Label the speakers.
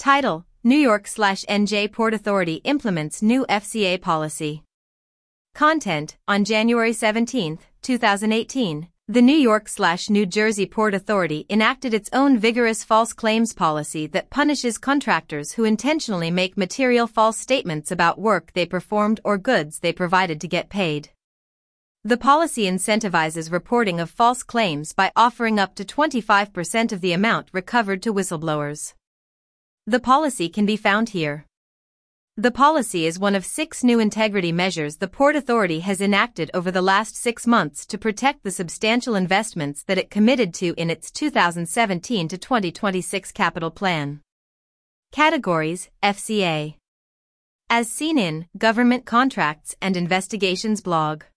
Speaker 1: Title: New York/NJ Port Authority implements new FCA policy. Content: On January 17, 2018, the New York/New Jersey Port Authority enacted its own vigorous false claims policy that punishes contractors who intentionally make material false statements about work they performed or goods they provided to get paid. The policy incentivizes reporting of false claims by offering up to 25% of the amount recovered to whistleblowers. The policy can be found here. The policy is one of 6 new integrity measures the Port Authority has enacted over the last 6 months to protect the substantial investments that it committed to in its 2017 to 2026 capital plan. Categories: FCA. As seen in Government Contracts and Investigations blog.